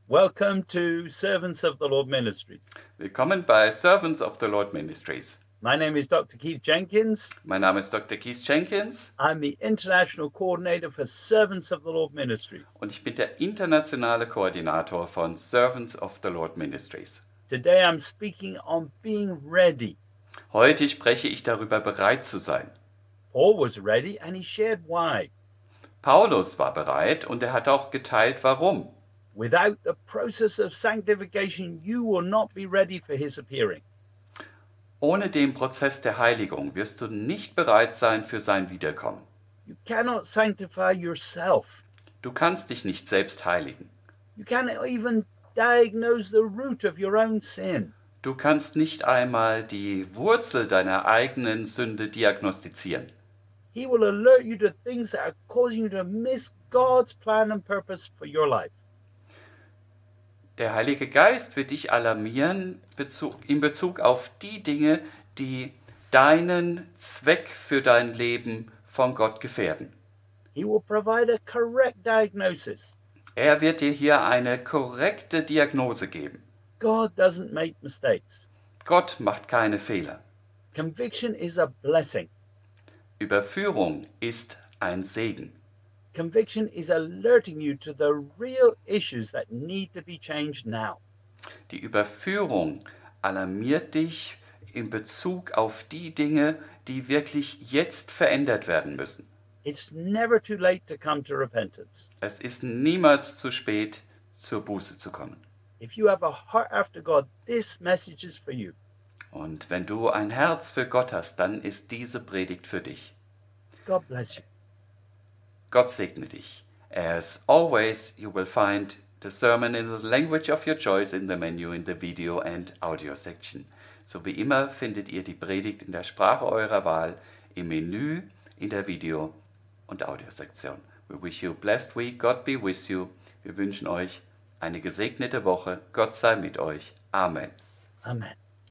Welcome to Servants of the Lord Ministries. Willkommen bei Servants of the Lord Ministries. My name is Dr. Keith Jenkins. Mein Name ist Dr. Keith Jenkins I'm the International Coordinator for Servants of the Lord Ministries. und ich bin der internationale Koordinator von Servants of the Lord Ministries. Today I'm speaking on being ready. Heute spreche ich darüber, bereit zu sein. Paul was ready and he shared why. Paulus war bereit und er hat auch geteilt, warum. Without the process of sanctification, you will not be ready for his appearing. Ohne den Prozess der Heiligung wirst du nicht bereit sein für sein Wiederkommen. You cannot sanctify yourself. Du kannst dich nicht selbst heiligen. You cannot even diagnose the root of your own sin. Du kannst nicht einmal die Wurzel deiner eigenen Sünde diagnostizieren. He will alert you to things that are causing you to miss God's plan and purpose for your life. Der Heilige Geist wird dich alarmieren in Bezug auf die Dinge, die deinen Zweck für dein Leben von Gott gefährden. He will provide a correct diagnosis. Er wird dir hier eine korrekte Diagnose geben. God doesn't make mistakes. Gott macht keine Fehler. Conviction is a blessing. Überführung ist ein Segen. Conviction is alerting you to the real issues that need to be changed now. Die Überführung alarmiert dich in Bezug auf die Dinge, die wirklich jetzt verändert werden müssen. It's never too late to come to repentance. Es ist niemals zu spät, zur Buße zu kommen. If you have a heart after God, this message is for you. Und wenn du ein Herz für Gott hast, dann ist diese Predigt für dich. God bless you. Gott segne dich. As always, you will find the sermon in the language of your choice in the menu in the video and audio section. So wie immer findet ihr die Predigt in der Sprache eurer Wahl im Menü in der Video- und Audiosektion. We wish you a blessed week. God be with you. Wir wünschen euch eine gesegnete Woche. Gott sei mit euch. Amen. Amen.